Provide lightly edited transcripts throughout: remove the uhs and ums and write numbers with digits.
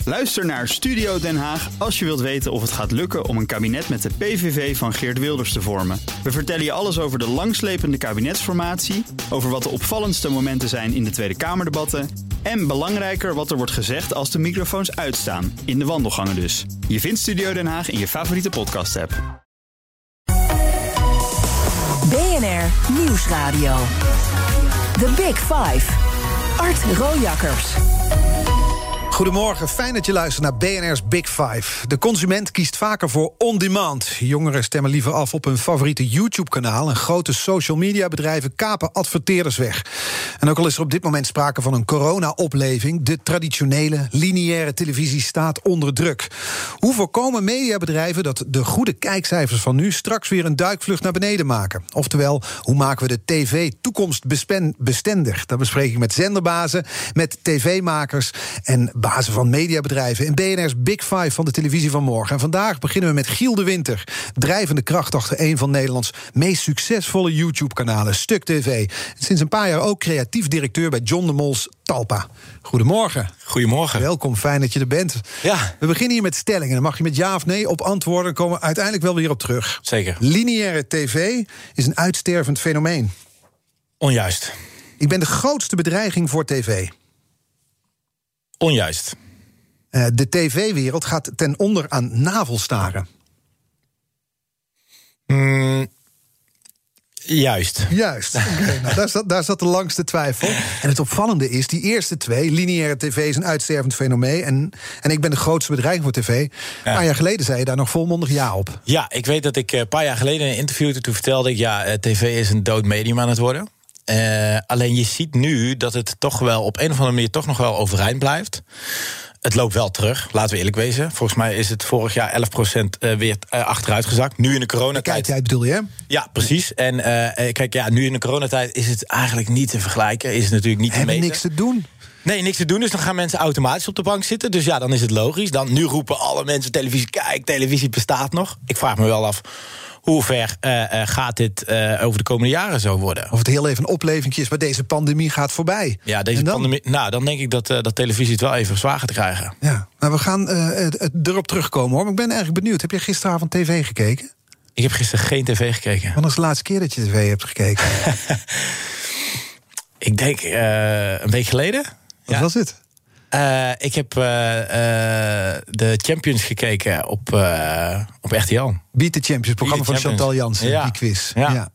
Luister naar Studio Den Haag als je wilt weten of het gaat lukken om een kabinet met de PVV van Geert Wilders te vormen. We vertellen je alles over de langslepende kabinetsformatie, over wat de opvallendste momenten zijn in de Tweede Kamerdebatten en belangrijker wat er wordt gezegd als de microfoons uitstaan, in de wandelgangen dus. Je vindt Studio Den Haag in je favoriete podcast-app. BNR Nieuwsradio. The Big Five. Art Rojakkers. Goedemorgen, fijn dat je luistert naar BNR's Big Five. De consument kiest vaker voor on-demand. Jongeren stemmen liever af op hun favoriete YouTube-kanaal. En grote social media bedrijven kapen adverteerders weg. En ook al is er op dit moment sprake van een corona-opleving, de traditionele, lineaire televisie staat onder druk. Hoe voorkomen mediabedrijven dat de goede kijkcijfers van nu straks weer een duikvlucht naar beneden maken? Oftewel, hoe maken we de tv toekomstbestendig? Dat bespreek ik met zenderbazen, met tv-makers en bazen van mediabedrijven in BNR's Big Five van de televisie van morgen. En vandaag beginnen we met Giel de Winter, drijvende kracht achter een van Nederlands meest succesvolle YouTube-kanalen, Stuk TV. En sinds een paar jaar ook creatief directeur bij John de Mol's Talpa. Goedemorgen. Goedemorgen. Welkom, fijn dat je er bent. Ja. We beginnen hier met stellingen. Dan mag je met ja of nee op antwoorden. Dan komen we uiteindelijk wel weer op terug. Zeker. Lineaire tv is een uitstervend fenomeen. Onjuist. Ik ben de grootste bedreiging voor tv. Onjuist. De tv-wereld gaat ten onder aan navelstaren. Juist. Juist. Okay, nou, daar zat de langste twijfel. En het opvallende is, die eerste twee, lineaire tv is een uitstervend fenomeen. En ik ben de grootste bedreiging voor tv. Een paar jaar geleden zei je daar nog volmondig ja op. Ja, ik weet dat ik een paar jaar geleden in een interview toen vertelde ik, tv is een dood medium aan het worden. Alleen je ziet nu dat het toch wel op een of andere manier toch nog wel overeind blijft. Het loopt wel terug, laten we eerlijk wezen. Volgens mij is het vorig jaar 11% weer achteruit gezakt. Nu in de coronatijd. Kijktijd bedoel je, hè? Ja, precies. En nu in de coronatijd is het eigenlijk niet te vergelijken. Is het natuurlijk niet te meten. Niks te doen. Nee, niks te doen, dus dan gaan mensen automatisch op de bank zitten. Dus ja, dan is het logisch. Nu roepen alle mensen televisie, kijk, televisie bestaat nog. Ik vraag me wel af, hoe ver gaat dit over de komende jaren zo worden? Of het heel even een oplevingje is, maar deze pandemie gaat voorbij. Ja, deze pandemie. Nou, dan denk ik dat televisie het wel even zwaar gaat krijgen. Ja, maar we gaan erop terugkomen, hoor. Maar ik ben eigenlijk benieuwd. Heb je gisteravond tv gekeken? Ik heb gisteren geen tv gekeken. Wanneer is de laatste keer dat je tv hebt gekeken? Ik denk een week geleden. Wat was het? Ik heb de Champions gekeken op RTL. Beat the Champions, programma van Chantal Jansen, die quiz. Ja.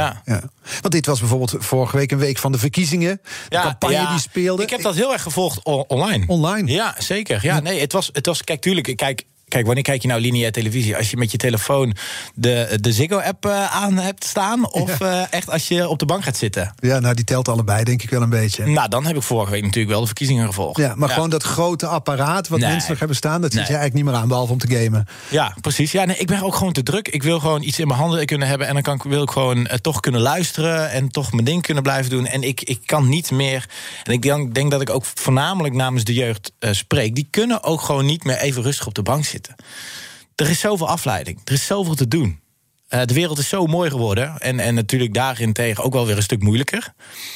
Want dit was bijvoorbeeld vorige week een week van de verkiezingen. De campagne die speelde. Ik heb dat heel erg gevolgd online. Online? Ja, zeker. Ja, nee, het was kijk, tuurlijk, Kijk, wanneer kijk je nou lineaire televisie? Als je met je telefoon de Ziggo-app aan hebt staan? Of echt als je op de bank gaat zitten? Ja, nou, die telt allebei, denk ik wel een beetje. Nou, dan heb ik vorige week natuurlijk wel de verkiezingen gevolgd. Ja, maar gewoon dat grote apparaat wat mensen nog hebben staan, dat zit je eigenlijk niet meer aan, behalve om te gamen. Ja, precies. Ja, nee, ik ben ook gewoon te druk. Ik wil gewoon iets in mijn handen kunnen hebben en dan wil ik gewoon toch kunnen luisteren en toch mijn ding kunnen blijven doen. En ik kan niet meer. En ik denk dat ik ook voornamelijk namens de jeugd spreek. Die kunnen ook gewoon niet meer even rustig op de bank zitten. Er is zoveel afleiding. Er is zoveel te doen. De wereld is zo mooi geworden. En natuurlijk daarin tegen ook wel weer een stuk moeilijker.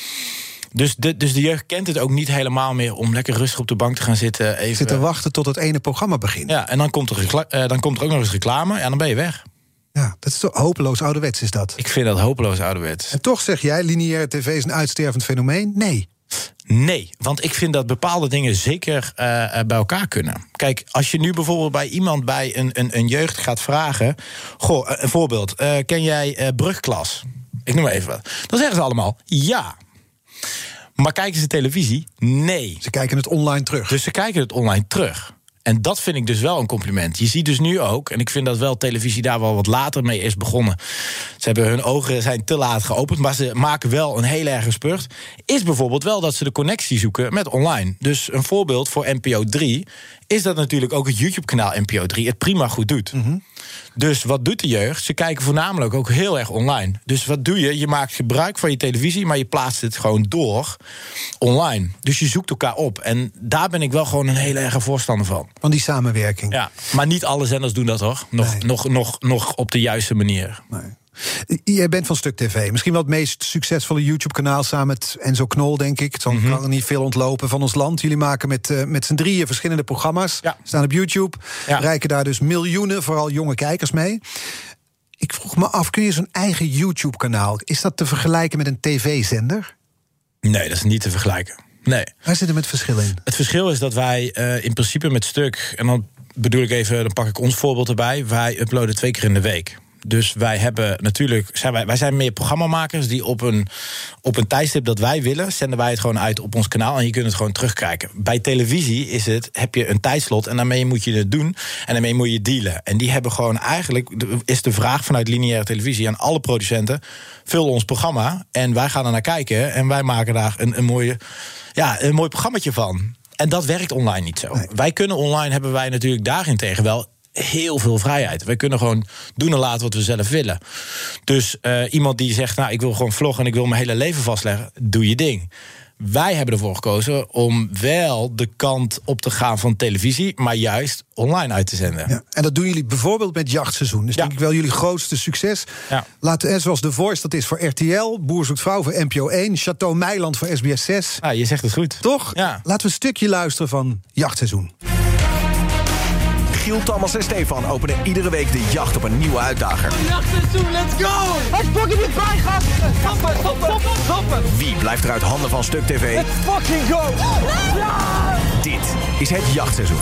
Dus de jeugd kent het ook niet helemaal meer om lekker rustig op de bank te gaan zitten. Even zitten wachten tot het ene programma begint. Ja, en dan komt er ook nog eens reclame. En dan ben je weg. Ja, dat is toch hopeloos ouderwets, is dat? Ik vind dat hopeloos ouderwets. En toch zeg jij, lineaire tv is een uitstervend fenomeen? Nee, want ik vind dat bepaalde dingen zeker bij elkaar kunnen. Kijk, als je nu bijvoorbeeld bij iemand bij een jeugd gaat vragen. Goh, een voorbeeld. Ken jij Brugklas? Ik noem maar even wat. Dan zeggen ze allemaal ja. Maar kijken ze televisie? Nee. Ze kijken het online terug. Dus ze kijken het online terug. En dat vind ik dus wel een compliment. Je ziet dus nu ook, en ik vind dat wel televisie daar wel wat later mee is begonnen. Ze hebben hun ogen zijn te laat geopend, maar ze maken wel een heel erge spurt. Is bijvoorbeeld wel dat ze de connectie zoeken met online. Dus een voorbeeld voor NPO 3 is dat natuurlijk ook het YouTube-kanaal NPO 3 het prima goed doet. Mm-hmm. Dus wat doet de jeugd? Ze kijken voornamelijk ook heel erg online. Dus wat doe je? Je maakt gebruik van je televisie, maar je plaatst het gewoon door online. Dus je zoekt elkaar op. En daar ben ik wel gewoon een hele erge voorstander van. Van die samenwerking. Ja, maar niet alle zenders doen dat, hoor. Nog op de juiste manier. Nee. Jij bent van Stuk TV. Misschien wel het meest succesvolle YouTube-kanaal samen met Enzo Knol, denk ik. Het kan er niet veel ontlopen van ons land. Jullie maken met z'n drieën verschillende programma's. Ja. Staan op YouTube. Ja. Bereiken daar dus miljoenen, vooral jonge kijkers mee. Ik vroeg me af, kun je zo'n eigen YouTube-kanaal... is dat te vergelijken met een tv-zender? Nee, dat is niet te vergelijken. Nee. Waar zit er met verschil in? Het verschil is dat wij in principe met Stuk... en dan bedoel ik even, dan pak ik ons voorbeeld erbij... wij uploaden 2 keer in de week. Dus wij hebben natuurlijk, wij zijn meer programmamakers die op een tijdstip dat wij willen, zenden wij het gewoon uit op ons kanaal en je kunt het gewoon terugkijken. Bij televisie heb je een tijdslot en daarmee moet je het doen en daarmee moet je dealen. En die hebben gewoon eigenlijk, is de vraag vanuit lineaire televisie aan alle producenten, vul ons programma en wij gaan er naar kijken en wij maken daar een mooi programmaatje van. En dat werkt online niet zo. Nee. Wij kunnen online, hebben wij natuurlijk daarentegen wel heel veel vrijheid. Wij kunnen gewoon doen en laten wat we zelf willen. Dus iemand die zegt, nou, ik wil gewoon vloggen en ik wil mijn hele leven vastleggen, doe je ding. Wij hebben ervoor gekozen om wel de kant op te gaan van televisie, maar juist online uit te zenden. Ja, en dat doen jullie bijvoorbeeld met Jachtseizoen. Dus denk ik wel jullie grootste succes. Ja. Laten, zoals The Voice, dat is voor RTL, Boer zoekt vrouw voor NPO 1, Château Meiland voor SBS 6. Ah, je zegt het goed. Toch? Ja. Laten we een stukje luisteren van Jachtseizoen. Giel, Thomas en Stefan openen iedere week de jacht op een nieuwe uitdager. Jachtseizoen, let's go! Het fucking niet bij, gasten! Stoppen! Wie blijft er uit handen van Stuk TV? Let's fucking go! Ja! Dit is het Jachtseizoen.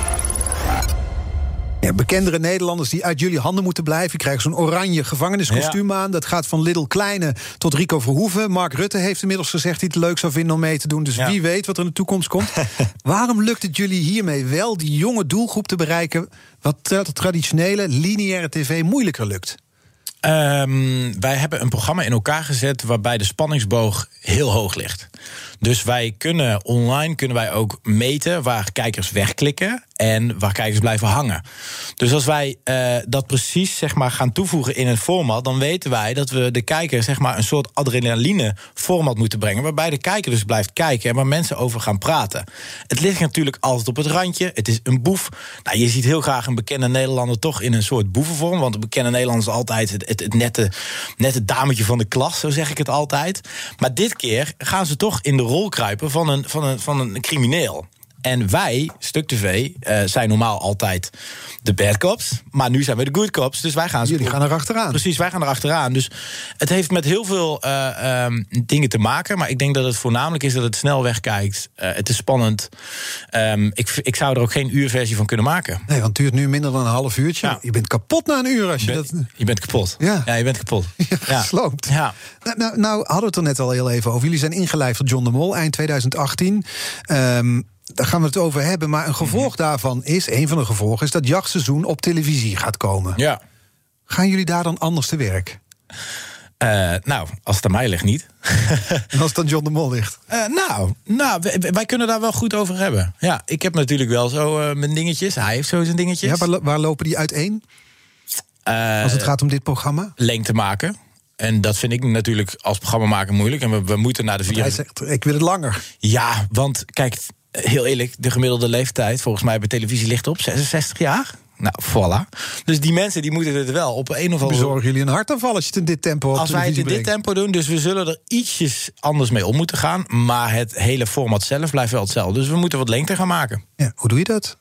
Ja, bekendere Nederlanders die uit jullie handen moeten blijven. Krijgen zo'n oranje gevangeniskostuum aan. Dat gaat van Lidl Kleine tot Rico Verhoeven. Mark Rutte heeft inmiddels gezegd dat hij het leuk zou vinden om mee te doen. Dus wie weet wat er in de toekomst komt. Waarom lukt het jullie hiermee wel die jonge doelgroep te bereiken, wat de traditionele lineaire tv moeilijker lukt? Wij hebben een programma in elkaar gezet waarbij de spanningsboog heel hoog ligt. Dus wij kunnen online ook meten waar kijkers wegklikken en waar kijkers blijven hangen. Dus als wij dat precies gaan toevoegen in een format, dan weten wij dat we de kijker een soort adrenaline format moeten brengen, waarbij de kijker dus blijft kijken en waar mensen over gaan praten. Het ligt natuurlijk altijd op het randje. Het is een boef. Nou, je ziet heel graag een bekende Nederlander toch in een soort boevenvorm, want de bekende Nederlander is altijd het nette dametje van de klas, zo zeg ik het altijd. Maar dit keer gaan ze toch in de rol kruipen van een crimineel. En wij, Stuk TV, zijn normaal altijd de bad cops. Maar nu zijn we de good cops. Dus wij gaan Jullie gaan er achteraan. Precies, wij gaan er achteraan. Dus het heeft met heel veel dingen te maken. Maar ik denk dat het voornamelijk is dat het snel wegkijkt. Het is spannend. Ik zou er ook geen uurversie van kunnen maken. Nee, want het duurt nu minder dan een half uurtje. Ja. Je bent kapot na een uur als je Je bent kapot. Ja, je bent kapot. Gesloopt. Ja. Nou, hadden we het er net al heel even over. Jullie zijn ingelijfd door John de Mol eind 2018. Daar gaan we het over hebben. Maar een gevolg daarvan is, een van de gevolgen is dat Jachtseizoen op televisie gaat komen. Ja. Gaan jullie daar dan anders te werk? Als het aan mij ligt niet. En als het aan John de Mol ligt? Wij kunnen daar wel goed over hebben. Ja, ik heb natuurlijk wel zo mijn dingetjes. Hij heeft zo zijn dingetjes. Ja, waar lopen die uiteen? Als het gaat om dit programma? Lengte maken. En dat vind ik natuurlijk als programmamaker moeilijk. En we moeten naar de 4. Hij zegt, ik wil het langer. Ja, want kijk, heel eerlijk, de gemiddelde leeftijd volgens mij bij televisie ligt op 66 jaar. Nou, voilà. Dus die mensen die moeten het wel op een of andere... Bezorgen jullie een hartaanval als je het in dit tempo op als wij het in dit tempo doen, dus we zullen er ietsjes anders mee om moeten gaan. Maar het hele format zelf blijft wel hetzelfde. Dus we moeten wat lengte gaan maken. Ja, hoe doe je dat?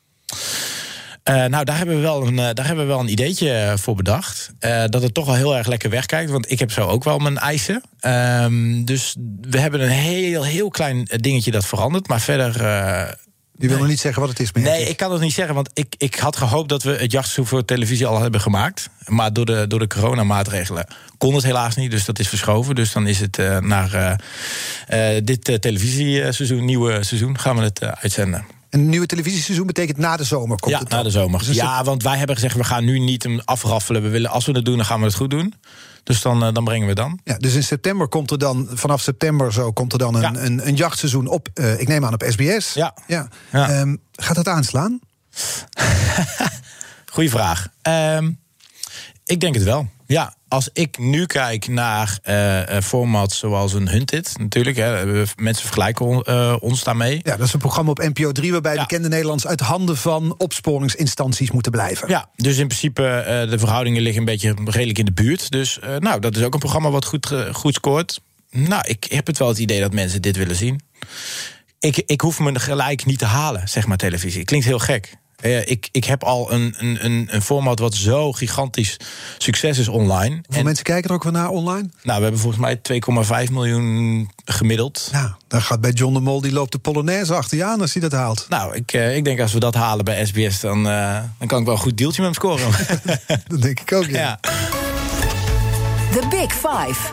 Daar hebben we wel een ideetje voor bedacht. Dat het toch wel heel erg lekker wegkijkt. Want ik heb zo ook wel mijn eisen. Dus we hebben een heel klein dingetje dat verandert. Maar verder... Je wil nog niet zeggen wat het is meer? Nee, ik kan het niet zeggen. Want ik had gehoopt dat we het Jachtseizoen voor televisie al hebben gemaakt. Maar door de coronamaatregelen kon het helaas niet. Dus dat is verschoven. Dus dan is het naar dit televisieseizoen, nieuwe seizoen, gaan we het uitzenden. Een nieuwe televisieseizoen betekent na de zomer komt het dan? Na de zomer. Dus want wij hebben gezegd, we gaan nu niet hem afraffelen. Als we het doen, dan gaan we het goed doen. Dus dan brengen we dan. Ja, dus in september komt er dan, vanaf september zo, komt er dan een jachtseizoen op, ik neem aan op SBS. Ja. Gaat dat aanslaan? Goeie vraag. Ik denk het wel. Ja, als ik nu kijk naar formats zoals een Hunted, natuurlijk, mensen vergelijken ons daarmee. Ja, dat is een programma op NPO 3 waarbij bekende Nederlanders uit handen van opsporingsinstanties moeten blijven. Ja, dus in principe de verhoudingen liggen een beetje redelijk in de buurt. Dus dat is ook een programma wat goed scoort. Nou, ik heb het wel het idee dat mensen dit willen zien. Ik hoef me gelijk niet te halen, zeg maar, televisie. Klinkt heel gek. Ik heb al een format wat zo gigantisch succes is online. Hoeveel mensen kijken er ook weer naar online? Nou, we hebben volgens mij 2,5 miljoen gemiddeld. Ja, dan gaat bij John de Mol, die loopt de Polonaise achter je aan als hij dat haalt. Nou, ik denk als we dat halen bij SBS, dan kan ik wel een goed deeltje met hem scoren. Dat denk ik ook, ja. The Big Five.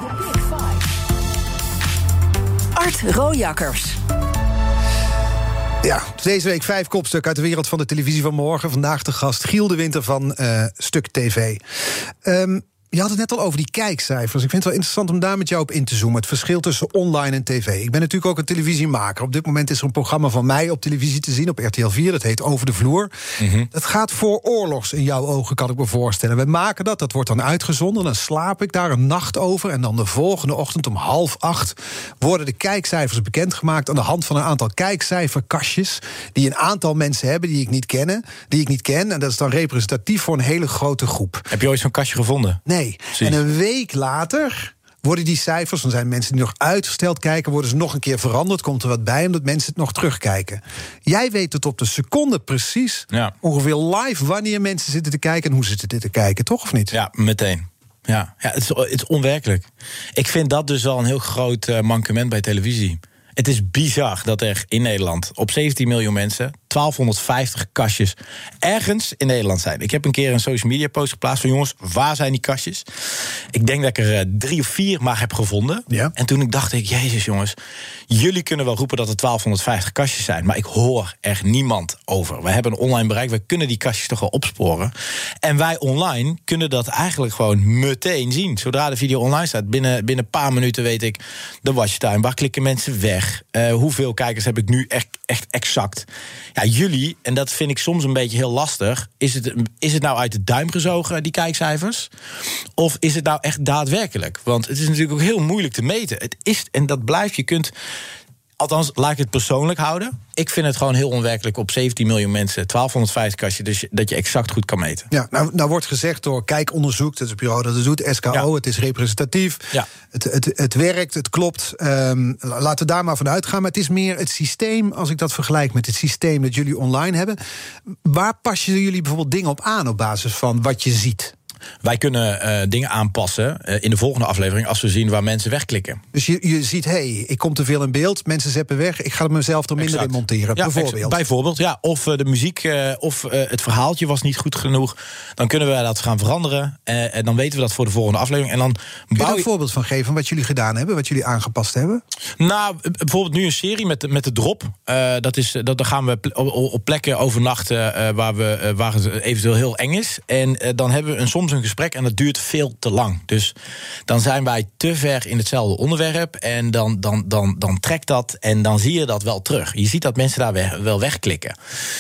Art Rojakkers. Ja, deze week 5 kopstukken uit de wereld van de televisie van morgen. Vandaag de gast Giel de Winter van Stuk TV. Je had het net al over die kijkcijfers. Ik vind het wel interessant om daar met jou op in te zoomen. Het verschil tussen online en tv. Ik ben natuurlijk ook een televisiemaker. Op dit moment is er een programma van mij op televisie te zien, op RTL 4. Dat heet Over de Vloer. Dat gaat voor oorlogs in jouw ogen, kan ik me voorstellen. We maken dat wordt dan uitgezonden. Dan slaap ik daar een nacht over. En dan de volgende ochtend om 7:30 worden de kijkcijfers bekendgemaakt aan de hand van een aantal kijkcijferkastjes die een aantal mensen hebben die ik niet ken. En dat is dan representatief voor een hele grote groep. Heb je ooit zo'n kastje gevonden? Nee. En een week later worden die cijfers, dan zijn mensen die nog uitgesteld kijken, worden ze nog een keer veranderd. Komt er wat bij, omdat mensen het nog terugkijken. Jij weet het op de seconde precies, ongeveer live, wanneer mensen zitten te kijken en hoe ze zitten te kijken, toch of niet? Ja, meteen. Ja, het is onwerkelijk. Ik vind dat dus wel een heel groot mankement bij televisie. Het is bizar dat er in Nederland op 17 miljoen mensen 1250 kastjes ergens in Nederland zijn. Ik heb een keer een social media post geplaatst van jongens, waar zijn die kastjes? Ik denk dat ik er 3 of 4 maar heb gevonden. Ja. En toen dacht ik, jezus jongens, jullie kunnen wel roepen dat er 1250 kastjes zijn, maar ik hoor er niemand over. We hebben een online bereik, we kunnen die kastjes toch wel opsporen. En wij online kunnen dat eigenlijk gewoon meteen zien. Zodra de video online staat, binnen een paar minuten weet ik de watchtime, waar klikken mensen weg? Hoeveel kijkers heb ik nu echt exact? Ja, jullie, en dat vind ik soms een beetje heel lastig, is het nou uit de duim gezogen, die kijkcijfers? Of is het nou echt daadwerkelijk? Want het is natuurlijk ook heel moeilijk te meten. Het is, en dat blijft, je kunt, althans, laat ik het persoonlijk houden. Ik vind het gewoon heel onwerkelijk op 17 miljoen mensen 1250 kastjes, dus dat je exact goed kan meten. Ja, nou wordt gezegd door Kijkonderzoek, dat is het bureau dat het doet, SKO, het is representatief, het werkt, het klopt. Laten we daar maar van uitgaan. Maar het is meer het systeem, als ik dat vergelijk met het systeem dat jullie online hebben. Waar passen jullie bijvoorbeeld dingen op aan op basis van wat je ziet? Wij kunnen dingen aanpassen in de volgende aflevering als we zien waar mensen wegklikken. Dus je ziet, ik kom te veel in beeld, mensen zeppen weg, ik ga mezelf er minder in monteren, bijvoorbeeld. Ja, of de muziek of het verhaaltje was niet goed genoeg. Dan kunnen we dat gaan veranderen en dan weten we dat voor de volgende aflevering. En dan kun je daar een voorbeeld van geven wat jullie gedaan hebben, wat jullie aangepast hebben? Nou, bijvoorbeeld nu een serie met de drop. Dan gaan we op plekken overnachten waar het eventueel heel eng is. En dan hebben we soms een gesprek en dat duurt veel te lang. Dus dan zijn wij te ver in hetzelfde onderwerp en dan trekt dat en dan zie je dat wel terug. Je ziet dat mensen daar wel wegklikken.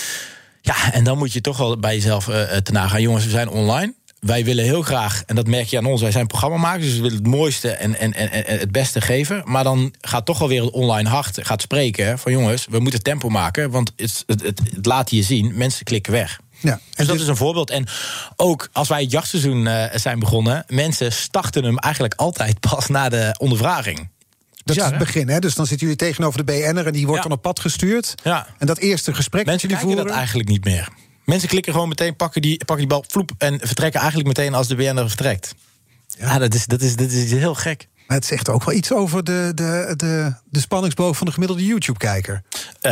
Ja, en dan moet je toch wel bij jezelf te nagaan. Jongens, we zijn online. Wij willen heel graag, en dat merk je aan ons, wij zijn programmamakers, dus we willen het mooiste en het beste geven. Maar dan gaat toch alweer het online hart gaat spreken van jongens, we moeten tempo maken, want het laat je zien, mensen klikken weg. Ja, dus dat is een voorbeeld. En ook als wij het jachtseizoen zijn begonnen, mensen starten hem eigenlijk altijd pas na de ondervraging. Dat is het begin, hè? Dus dan zitten jullie tegenover de BN'er en die wordt dan op pad gestuurd. Ja. En dat eerste gesprek mensen dat jullie voeren, dat eigenlijk niet meer. Mensen klikken gewoon meteen, pakken die bal, vloep, en vertrekken eigenlijk meteen als de BN'er vertrekt. Ja, dat is heel gek. Maar het zegt ook wel iets over de spanningsboog van de gemiddelde YouTube-kijker.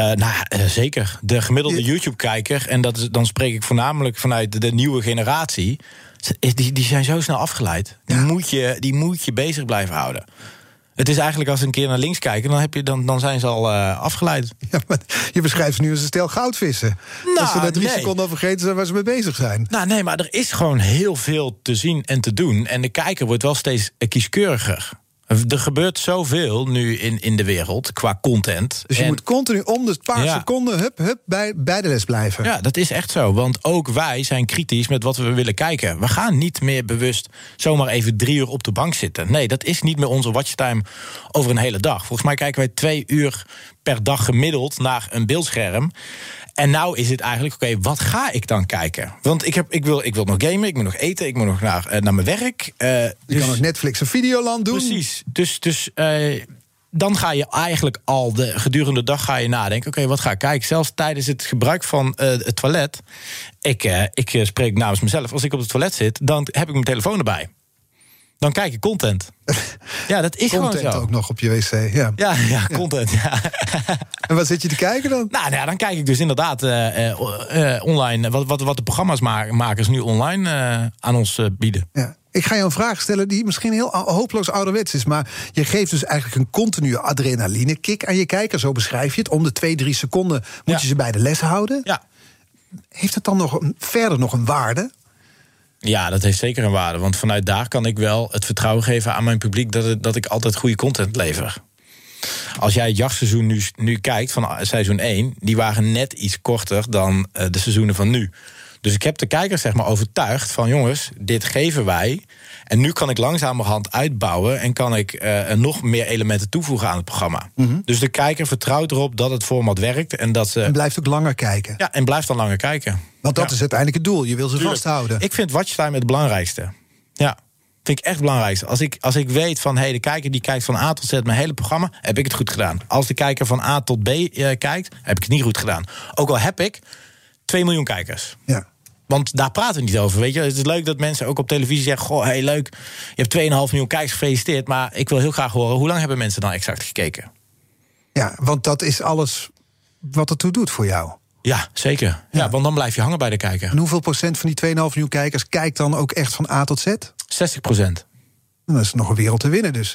Zeker. De gemiddelde YouTube-kijker, en dan spreek ik voornamelijk vanuit de nieuwe generatie, die zijn zo snel afgeleid. Die moet je bezig blijven houden. Het is eigenlijk als ze een keer naar links kijken, dan zijn ze al afgeleid. Ja, maar je beschrijft ze nu als een stel goudvissen. Dat ze na 3 seconden al vergeten zijn waar ze mee bezig zijn. Nee, maar er is gewoon heel veel te zien en te doen. En de kijker wordt wel steeds kieskeuriger. Er gebeurt zoveel nu in de wereld qua content. Dus je moet continu om de paar seconden bij de les blijven. Ja, dat is echt zo. Want ook wij zijn kritisch met wat we willen kijken. We gaan niet meer bewust zomaar even 3 uur op de bank zitten. Nee, dat is niet meer onze watchtime over een hele dag. Volgens mij kijken wij 2 uur per dag gemiddeld naar een beeldscherm. En nou is het eigenlijk, oké, wat ga ik dan kijken? Want ik wil nog gamen, ik moet nog eten, ik moet nog naar mijn werk. Je kan ook Netflix of Videoland doen. Precies. Dus dan ga je eigenlijk al gedurende de dag ga je nadenken, oké, wat ga ik kijken? Zelfs tijdens het gebruik van het toilet. Ik spreek namens mezelf. Als ik op het toilet zit, dan heb ik mijn telefoon erbij. Dan kijk ik content. Ja, dat is content gewoon zo. Ook nog op je wc, ja, content, ja. En wat zit je te kijken dan? Nou ja, dan kijk ik dus inderdaad online wat de programma's nu online aan ons bieden. Ja. Ik ga je een vraag stellen die misschien heel hopeloos ouderwets is, maar je geeft dus eigenlijk een continue adrenaline-kick aan je kijker, zo beschrijf je het. Om de 2-3 seconden moet je ze bij de les houden. Ja. Heeft het dan verder nog een waarde? Ja, dat heeft zeker een waarde. Want vanuit daar kan ik wel het vertrouwen geven aan mijn publiek dat ik altijd goede content lever. Als jij het jachtseizoen nu kijkt van seizoen 1, die waren net iets korter dan de seizoenen van nu. Dus ik heb de kijkers zeg maar overtuigd van jongens, dit geven wij. En nu kan ik langzamerhand uitbouwen en kan ik nog meer elementen toevoegen aan het programma. Mm-hmm. Dus de kijker vertrouwt erop dat het format werkt. En blijft ook langer kijken. Ja, en blijft dan langer kijken. Want dat is uiteindelijk het doel, je wil ze vasthouden. Ik vind watchtime het belangrijkste. Ja, vind ik echt het belangrijkste. Als ik weet van, de kijker die kijkt van A tot Z mijn hele programma, heb ik het goed gedaan. Als de kijker van A tot B kijkt, heb ik het niet goed gedaan. Ook al heb ik 2 miljoen kijkers. Ja. Want daar praten we niet over, weet je. Het is leuk dat mensen ook op televisie zeggen, goh, hey, leuk, je hebt 2,5 miljoen kijkers, gefeliciteerd. Maar ik wil heel graag horen, hoe lang hebben mensen dan exact gekeken? Ja, want dat is alles wat het toe doet voor jou. Ja, zeker. Ja, want dan blijf je hangen bij de kijker. En hoeveel procent van die 2,5 miljoen kijkers kijkt dan ook echt van A tot Z? 60%. Dan is er nog een wereld te winnen dus.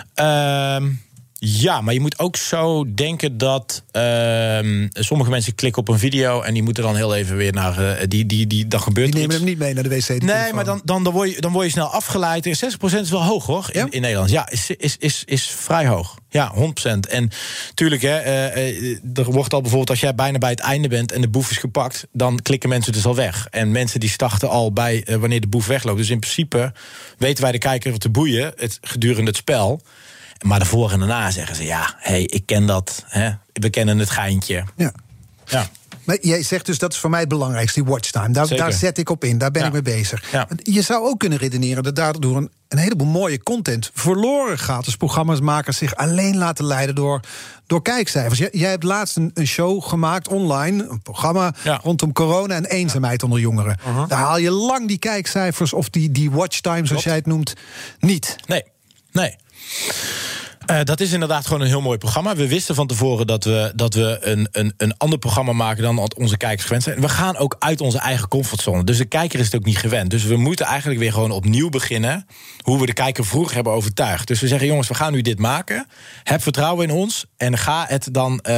Ja, maar je moet ook zo denken dat sommige mensen klikken op een video en die moeten dan heel even weer naar dan gebeurt die nemen iets. hem niet mee naar de wc. Nee, maar dan word je snel afgeleid. 60% is wel hoog, hoor, in Nederland. Ja, is vrij hoog. Ja, 100%. En tuurlijk, er wordt al bijvoorbeeld, als jij bijna bij het einde bent en de boef is gepakt, dan klikken mensen dus al weg. En mensen die starten al bij wanneer de boef wegloopt. Dus in principe weten wij de kijker te boeien gedurende het spel. Maar daarvoor en daarna zeggen ze, ik ken dat. We kennen het geintje. Ja. Maar jij zegt dus, dat is voor mij het belangrijkste, die watchtime. Daar zet ik op in, daar ben ik mee bezig. Ja. Je zou ook kunnen redeneren dat daardoor een heleboel mooie content verloren gaat. Dus programmamakers zich alleen laten leiden door kijkcijfers. Jij hebt laatst een show gemaakt online, een programma rondom corona en eenzaamheid onder jongeren. Uh-huh. Daar haal je lang die kijkcijfers of die watchtime, zoals jij het noemt, niet. Nee. Dat is inderdaad gewoon een heel mooi programma. We wisten van tevoren dat we een ander programma maken dan onze kijkers gewend zijn. We gaan ook uit onze eigen comfortzone. Dus de kijker is het ook niet gewend. Dus we moeten eigenlijk weer gewoon opnieuw beginnen hoe we de kijker vroeger hebben overtuigd. Dus we zeggen, jongens, we gaan nu dit maken. Heb vertrouwen in ons en ga het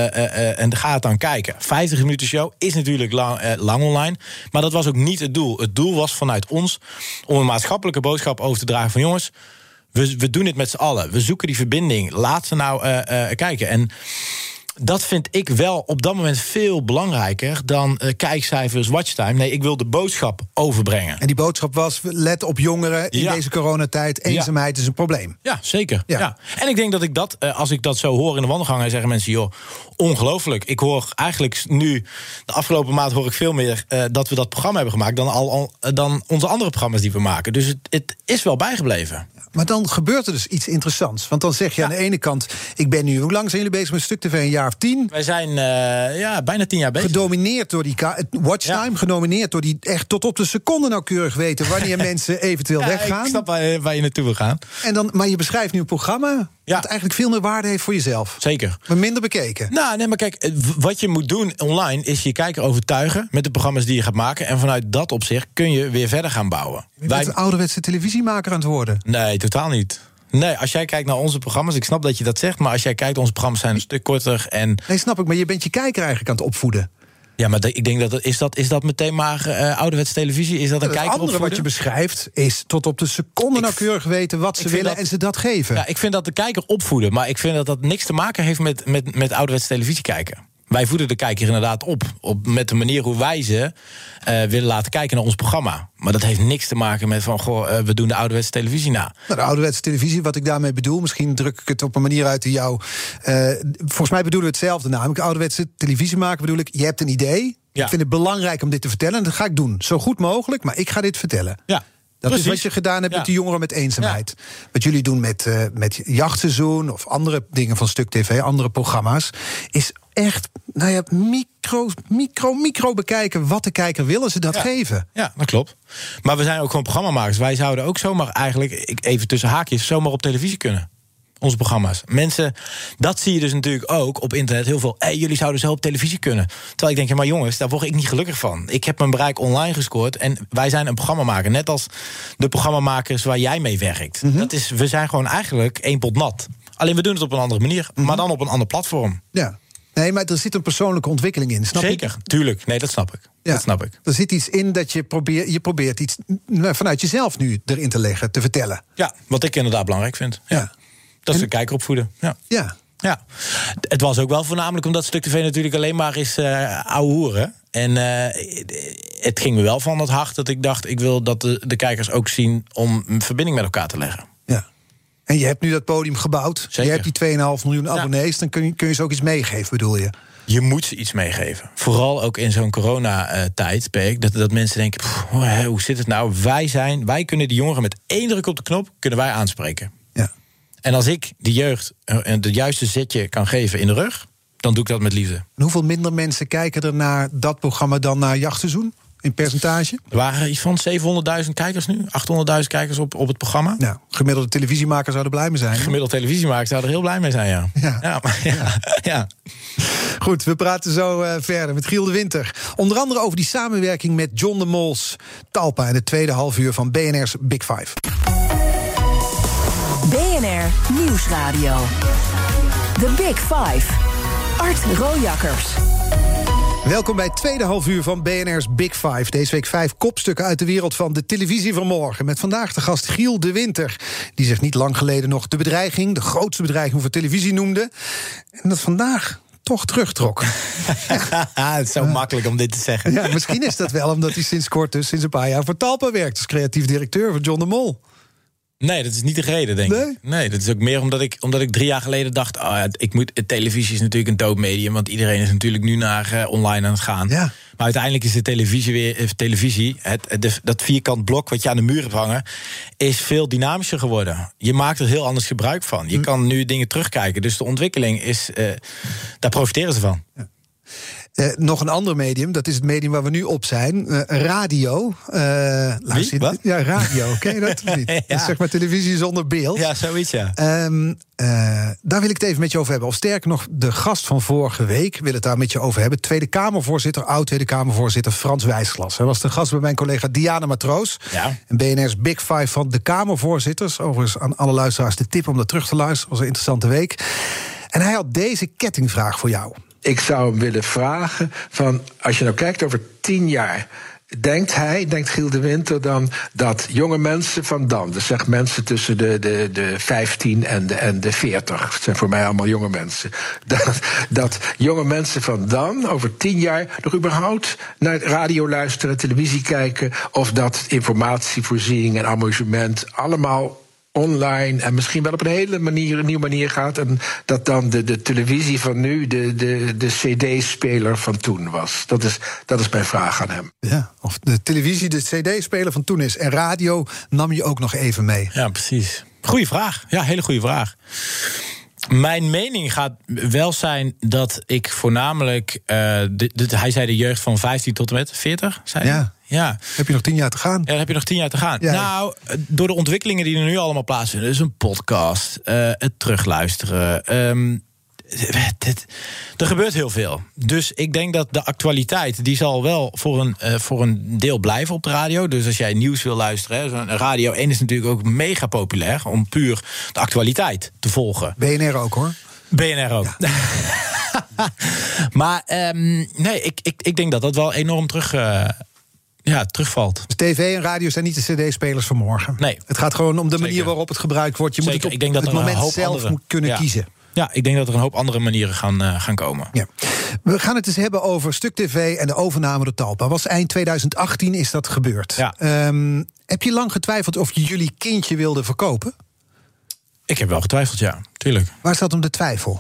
dan kijken. 50 minuten show is natuurlijk lang online. Maar dat was ook niet het doel. Het doel was vanuit ons om een maatschappelijke boodschap over te dragen van jongens, we doen het met z'n allen. We zoeken die verbinding. Laat ze nou kijken. En dat vind ik wel op dat moment veel belangrijker dan kijkcijfers, watchtime. Nee, ik wil de boodschap overbrengen. En die boodschap was, let op jongeren in deze coronatijd. Eenzaamheid is een probleem. Ja, zeker. Ja. En ik denk dat als ik dat zo hoor in de wandelgangen, zeggen mensen, joh, ongelooflijk. Ik hoor eigenlijk nu, de afgelopen maand hoor ik veel meer dat we dat programma hebben gemaakt dan onze andere programma's die we maken. Dus het is wel bijgebleven. Maar dan gebeurt er dus iets interessants. Want dan zeg je aan de ene kant, ik ben nu, hoe lang zijn jullie bezig met Stuk TV? Een jaar of 10? Wij zijn bijna 10 jaar bezig. Gedomineerd door die watchtime, gedomineerd door die echt tot op de seconde nauwkeurig weten wanneer mensen eventueel weggaan. Ik snap waar je naartoe wil gaan. Maar je beschrijft nu een programma dat eigenlijk veel meer waarde heeft voor jezelf. Zeker. Maar minder bekeken. Nou, nee, maar kijk, wat je moet doen online is je kijker overtuigen met de programma's die je gaat maken. En vanuit dat opzicht kun je weer verder gaan bouwen. Je bent een ouderwetse televisiemaker aan het worden. Nee, totaal niet. Nee, als jij kijkt naar onze programma's, ik snap dat je dat zegt, maar als jij kijkt, onze programma's zijn een stuk korter en... Nee, snap ik, maar je bent je kijker eigenlijk aan het opvoeden. Ja, maar ik denk is dat meteen maar ouderwets televisie? Is dat een kijker opvoeden? Het andere wat je beschrijft is tot op de seconde nauwkeurig weten wat ze willen en ze dat geven. Ja, ik vind dat de kijker opvoeden, maar ik vind dat niks te maken heeft met ouderwets televisie kijken. Wij voeden de kijker inderdaad op met de manier hoe wij ze willen laten kijken naar ons programma. Maar dat heeft niks te maken met we doen de ouderwetse televisie na. Nou, de ouderwetse televisie, wat ik daarmee bedoel, misschien druk ik het op een manier uit die jou. Volgens mij bedoelen we hetzelfde namelijk. Ouderwetse televisie maken bedoel ik, je hebt een idee. Ja. Ik vind het belangrijk om dit te vertellen en dat ga ik doen. Zo goed mogelijk, maar ik ga dit vertellen. Ja. Dat Precies. Is wat je gedaan hebt met de jongeren met eenzaamheid. Ja. Wat jullie doen met jachtseizoen of andere dingen van Stuk TV, andere programma's, is echt micro bekijken wat de kijker wil en ze dat geven. Ja, dat klopt. Maar we zijn ook gewoon programmamakers. Wij zouden ook zomaar eigenlijk, even tussen haakjes, zomaar op televisie kunnen. Onze programma's. Mensen, dat zie je dus natuurlijk ook op internet heel veel. Jullie zouden zo op televisie kunnen. Terwijl ik denk, maar jongens, daar word ik niet gelukkig van. Ik heb mijn bereik online gescoord en wij zijn een programmamaker. Net als de programmamakers waar jij mee werkt. Mm-hmm. We zijn gewoon eigenlijk één pot nat. Alleen we doen het op een andere manier, maar dan op een ander platform. Ja. Nee, maar er zit een persoonlijke ontwikkeling in. Zeker, tuurlijk. Nee, dat snap ik. Ja, dat snap ik. Er zit iets in dat je probeert iets vanuit jezelf nu erin te leggen, te vertellen. Ja, wat ik inderdaad belangrijk vind. Ja. Dat is de kijker opvoeden. Ja. Het was ook wel voornamelijk omdat Stuk TV natuurlijk alleen maar is ouwe hoeren. En het ging me wel van het hart dat ik dacht, ik wil dat de kijkers ook zien om een verbinding met elkaar te leggen. Ja. En je hebt nu dat podium gebouwd. Zeker. Je hebt die 2,5 miljoen abonnees. Dan kun je ze ook iets meegeven, bedoel je? Je moet ze iets meegeven. Vooral ook in zo'n coronatijdperk. Dat mensen denken, hoe zit het nou? Wij kunnen die jongeren met 1 druk op de knop kunnen wij aanspreken. Ja. En als ik die jeugd de juiste zetje kan geven in de rug, dan doe ik dat met liefde. En hoeveel minder mensen kijken er naar dat programma dan naar jachtseizoen? In percentage? Er waren iets van 700.000 kijkers nu. 800.000 kijkers op het programma. Nou, gemiddelde televisiemakers zouden blij mee zijn. Gemiddelde televisiemakers zouden er heel blij mee zijn, ja. Goed, we praten zo verder met Giel de Winter. Onder andere over die samenwerking met John de Mol's Talpa in het tweede halfuur van BNR's Big Five. BNR Nieuwsradio. The Big Five. Art Rojakkers. Welkom bij het tweede halfuur van BNR's Big Five. Deze week 5 kopstukken uit de wereld van de televisie van morgen. Met vandaag de gast Giel de Winter. Die zich niet lang geleden nog de grootste bedreiging voor televisie noemde. En dat vandaag toch terugtrok. Het is zo makkelijk om dit te zeggen. Ja, misschien is dat wel omdat hij sinds een paar jaar voor Talpa werkt. Als creatief directeur voor John de Mol. Nee, dat is niet de reden, denk ik. Nee, dat is ook meer omdat ik 3 jaar geleden dacht, televisie is natuurlijk een dood medium, want iedereen is natuurlijk nu naar online aan het gaan. Ja. Maar uiteindelijk is de televisie, dat vierkant blok wat je aan de muur hebt hangen, is veel dynamischer geworden. Je maakt er heel anders gebruik van. Je kan nu dingen terugkijken. Dus de ontwikkeling is, daar profiteren ze van. Ja. Nog een ander medium, dat is het medium waar we nu op zijn. Radio. Wat? Ja, radio. Ken je dat of niet? Ja. Dat is zeg maar televisie zonder beeld. Ja, zoiets, ja. Daar wil ik het even met je over hebben. Of sterker nog, de gast van vorige week wil het daar met je over hebben. Oud-Tweede Kamervoorzitter Frans Wijsglas. Hij was de gast bij mijn collega Diana Matroos. Ja. En BNR's Big Five van de Kamervoorzitters. Overigens aan alle luisteraars de tip om dat terug te luisteren. Was een interessante week. En hij had deze kettingvraag voor jou. Ik zou hem willen vragen van, als je nou kijkt over 10 jaar, denkt Giel de Winter dan dat jonge mensen van dan, dus zeg mensen tussen de 15 en de 40, dat zijn voor mij allemaal jonge mensen, dat jonge mensen van dan over 10 jaar nog überhaupt naar radio luisteren, televisie kijken, of dat informatievoorziening en amusement allemaal online en misschien wel op een hele nieuwe manier gaat, en dat dan de televisie van nu de CD-speler van toen was. Dat is mijn vraag aan hem. Ja, of de televisie de CD-speler van toen is en radio nam je ook nog even mee. Ja, precies. Goeie vraag. Ja, hele goede vraag. Mijn mening gaat wel zijn dat ik voornamelijk, hij zei de jeugd van 15 tot en met 40, zei hij? Ja. Heb je nog 10 jaar te gaan? Ja, dan heb je nog 10 jaar te gaan. Ja. Nou, door de ontwikkelingen die er nu allemaal plaatsvinden, dus een podcast, het terugluisteren, er gebeurt heel veel. Dus ik denk dat de actualiteit, die zal wel voor een deel blijven op de radio. Dus als jij nieuws wil luisteren, Radio 1 is natuurlijk ook mega populair om puur de actualiteit te volgen. BNR ook, hoor. BNR ook. Ja. Maar nee, ik denk dat wel enorm terugvalt. Dus tv en radio zijn niet de cd-spelers van morgen. Nee. Het gaat gewoon om de manier waarop het gebruikt wordt. Je moet het op het moment zelf kunnen kiezen. Ja, ik denk dat er een hoop andere manieren gaan komen. Ja. We gaan het eens hebben over Stuk TV en de overname door Talpa. Was eind 2018 is dat gebeurd. Ja. Heb je lang getwijfeld of je jullie kindje wilde verkopen? Ik heb wel getwijfeld, ja. Tuurlijk. Waar zat hem de twijfel?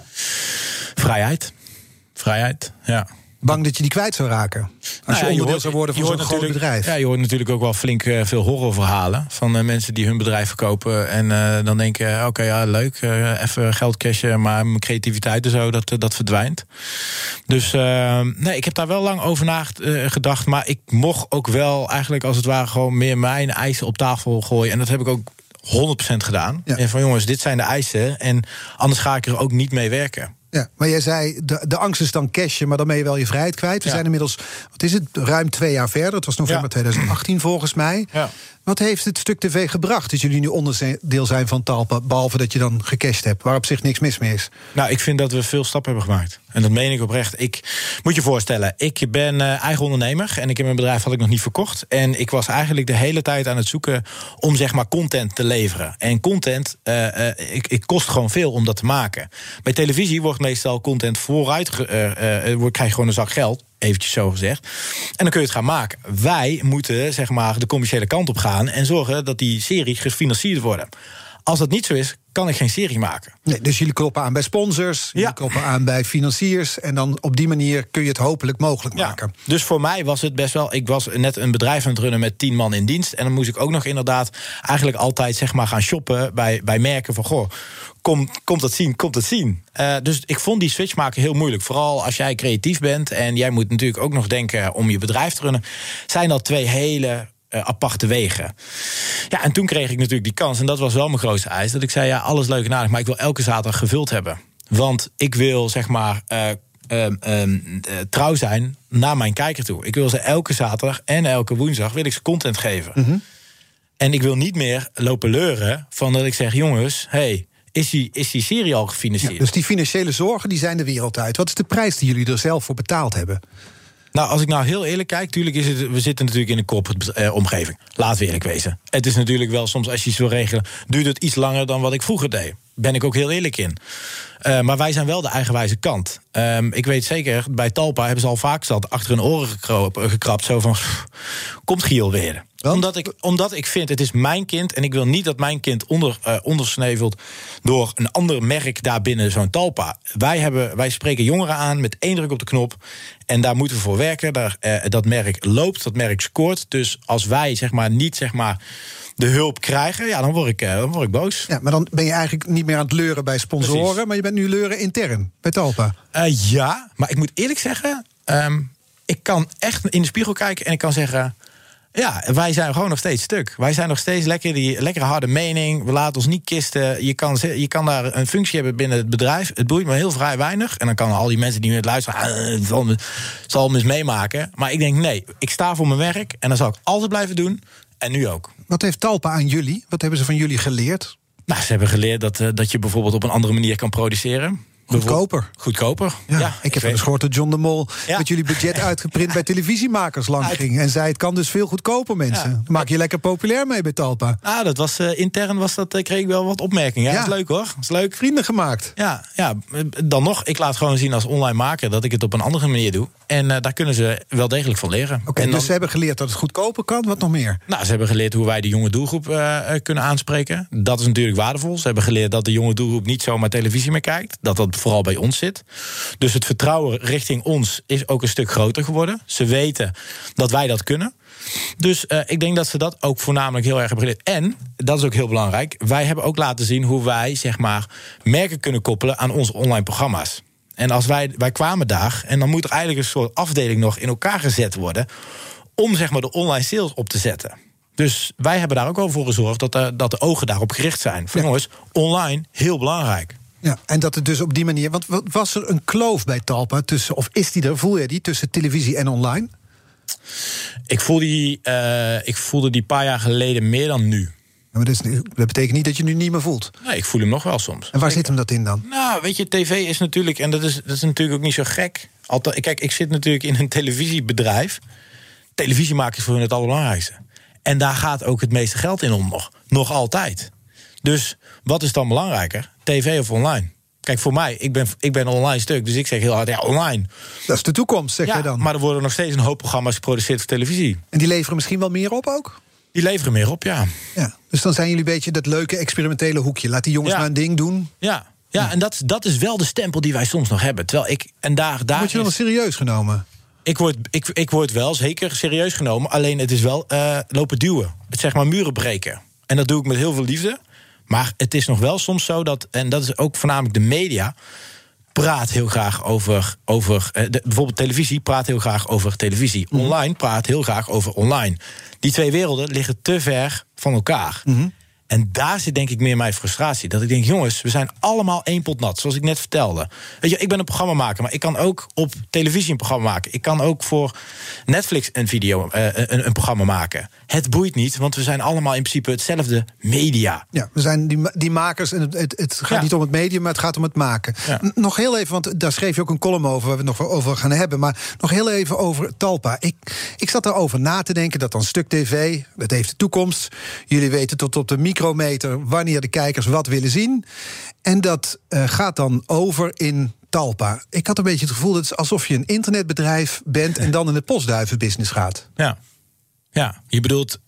Vrijheid, ja. Bang dat je die kwijt zou raken? Als je onderdeel zou worden van zo'n groot bedrijf. Ja, je hoort natuurlijk ook wel flink veel horrorverhalen van mensen die hun bedrijf verkopen. En dan denken, oké, ja, leuk, even geld cashen, maar mijn creativiteit en zo, dat verdwijnt. Dus nee, ik heb daar wel lang over nagedacht. Maar ik mocht ook wel eigenlijk als het ware gewoon meer mijn eisen op tafel gooien. En dat heb ik ook 100% gedaan. Ja. En van jongens, dit zijn de eisen en anders ga ik er ook niet mee werken. Ja, maar jij zei, de angst is dan cashen, maar dan ben je wel je vrijheid kwijt. We zijn inmiddels, wat is het, ruim 2 jaar verder. Het was november 2018 volgens mij. Ja. Wat heeft het Stuk TV gebracht dat jullie nu onderdeel zijn van Talpa, behalve dat je dan gecashed hebt, waar op zich niks mis mee is? Nou, ik vind dat we veel stappen hebben gemaakt. En dat meen ik oprecht. Ik moet je voorstellen, ik ben eigen ondernemer en ik heb mijn bedrijf had ik nog niet verkocht. En ik was eigenlijk de hele tijd aan het zoeken om zeg maar content te leveren. En content, ik kost gewoon veel om dat te maken. Bij televisie wordt meestal content vooruit, krijg je gewoon een zak geld. Eventjes zo gezegd. En dan kun je het gaan maken. Wij moeten zeg maar de commerciële kant op gaan en zorgen dat die series gefinancierd worden. Als dat niet zo is, kan ik geen serie maken. Nee, dus jullie kloppen aan bij sponsors, jullie kloppen aan bij financiers, en dan op die manier kun je het hopelijk mogelijk maken. Dus voor mij was het best wel, ik was net een bedrijf aan het runnen met 10 man in dienst. En dan moest ik ook nog inderdaad eigenlijk altijd zeg maar gaan shoppen bij merken van goh, komt dat zien. Dus ik vond die switch maken heel moeilijk. Vooral als jij creatief bent en jij moet natuurlijk ook nog denken om je bedrijf te runnen. Zijn dat 2 hele aparte wegen. Ja, en toen kreeg ik natuurlijk die kans. En dat was wel mijn grootste eis. Dat ik zei, ja, alles leuk en aardig, maar ik wil elke zaterdag gevuld hebben. Want ik wil, zeg maar, trouw zijn naar mijn kijker toe. Ik wil ze elke zaterdag en elke woensdag wil ik ze content geven. Mm-hmm. En ik wil niet meer lopen leuren van dat ik zeg, jongens, is die serie al gefinancierd? Ja, dus die financiële zorgen, die zijn de wereld uit. Wat is de prijs die jullie er zelf voor betaald hebben? Nou, als ik nou heel eerlijk kijk, tuurlijk we zitten natuurlijk in een corporate omgeving. Laten we eerlijk wezen. Het is natuurlijk wel soms, als je iets wil regelen, duurt het iets langer dan wat ik vroeger deed. Ben ik ook heel eerlijk in. Maar wij zijn wel de eigenwijze kant. Ik weet zeker, bij Talpa hebben ze al vaak achter hun oren gekrapt. Zo van, komt Giel weer. Omdat ik vind, het is mijn kind en ik wil niet dat mijn kind ondersnevelt door een ander merk daarbinnen zo'n Talpa. Wij spreken jongeren aan met 1 druk op de knop en daar moeten we voor werken. Dat merk loopt, dat merk scoort. Dus als wij zeg maar niet zeg maar de hulp krijgen, ja, dan word ik boos. Ja, maar dan ben je eigenlijk niet meer aan het leuren bij sponsoren. Precies. Maar je bent nu leuren intern bij Talpa. Ja, maar ik moet eerlijk zeggen, ik kan echt in de spiegel kijken en ik kan zeggen, ja, wij zijn gewoon nog steeds stuk. Wij zijn nog steeds die lekkere harde mening. We laten ons niet kisten. Je kan daar een functie hebben binnen het bedrijf. Het boeit me heel vrij weinig. En dan kan al die mensen die nu het luisteren, het zal me eens meemaken. Maar ik denk, nee, ik sta voor mijn werk en dat zal ik altijd blijven doen. En nu ook. Wat heeft Talpa aan jullie? Wat hebben ze van jullie geleerd? Nou, ze hebben geleerd dat je bijvoorbeeld op een andere manier kan produceren. Goedkoper. Ja, ik heb wel eens gehoord dat John de Mol met jullie budget uitgeprint bij televisiemakers lang ging. En zei, het kan dus veel goedkoper, mensen. Dan maak je lekker populair mee bij Talpa. Ah, dat was intern, kreeg ik wel wat opmerkingen. Ja, dat is leuk hoor. Dat is leuk. Vrienden gemaakt. Ja, dan nog, ik laat gewoon zien als online maker dat ik het op een andere manier doe. En daar kunnen ze wel degelijk van leren. Oké, dus ze hebben geleerd dat het goedkoper kan. Wat nog meer? Nou, ze hebben geleerd hoe wij de jonge doelgroep kunnen aanspreken. Dat is natuurlijk waardevol. Ze hebben geleerd dat de jonge doelgroep niet zomaar televisie meer kijkt. Dat vooral bij ons zit. Dus het vertrouwen richting ons is ook een stuk groter geworden. Ze weten dat wij dat kunnen. Dus ik denk dat ze dat ook voornamelijk heel erg hebben geleerd. En, dat is ook heel belangrijk, wij hebben ook laten zien hoe wij zeg maar merken kunnen koppelen aan onze online programma's. En als wij kwamen daar, en dan moet er eigenlijk een soort afdeling nog in elkaar gezet worden om zeg maar de online sales op te zetten. Dus wij hebben daar ook al voor gezorgd dat de ogen daarop gericht zijn. Van jongens, online, heel belangrijk. Ja, en dat het dus op die manier, want was er een kloof bij Talpa tussen, of is die er, voel je die, tussen televisie en online? Ik voelde die een paar jaar geleden meer dan nu. Maar dat betekent niet dat je nu niet meer voelt. Nee, ik voel hem nog wel soms. En waar zit hem dat in dan? Nou, weet je, tv is natuurlijk... en dat is natuurlijk ook niet zo gek. Kijk, ik zit natuurlijk in een televisiebedrijf. Televisie maken is voor hun het allerbelangrijkste. En daar gaat ook het meeste geld in om nog altijd. Dus wat is dan belangrijker? TV of online? Kijk, voor mij, ik ben online stuk, dus ik zeg heel hard, ja, online. Dat is de toekomst, zeg jij dan. Maar er worden nog steeds een hoop programma's geproduceerd voor televisie. En die leveren misschien wel meer op ook? Die leveren meer op, ja. Dus dan zijn jullie een beetje dat leuke experimentele hoekje. Laat die jongens maar een ding doen. Ja, en dat is wel de stempel die wij soms nog hebben. Terwijl daar word je wel serieus genomen? Ik word wel zeker serieus genomen. Alleen het is wel lopen duwen. Het zeg maar muren breken. En dat doe ik met heel veel liefde. Maar het is nog wel soms zo dat... en dat is ook voornamelijk de media... praat heel graag over bijvoorbeeld televisie praat heel graag over televisie. Online praat heel graag over online. Die twee werelden liggen te ver van elkaar. En daar zit denk ik meer mijn frustratie. Dat ik denk, jongens, we zijn allemaal één pot nat. Zoals ik net vertelde. Weet je, ik ben een programmamaker, maar ik kan ook op televisie een programma maken. Ik kan ook voor Netflix een programma maken. Het boeit niet, want we zijn allemaal in principe hetzelfde media. Ja, we zijn die makers en het gaat niet om het medium, maar het gaat om het maken. Ja. Nog heel even, want daar schreef je ook een column over... waar we het nog over gaan hebben, maar nog heel even over Talpa. Ik zat erover na te denken dat dan Stuk TV, dat heeft de toekomst. Jullie weten tot op de micrometer wanneer de kijkers wat willen zien. En dat gaat dan over in Talpa. Ik had een beetje het gevoel dat het is alsof je een internetbedrijf bent... en dan in de postduivenbusiness gaat. Ja, je bedoelt,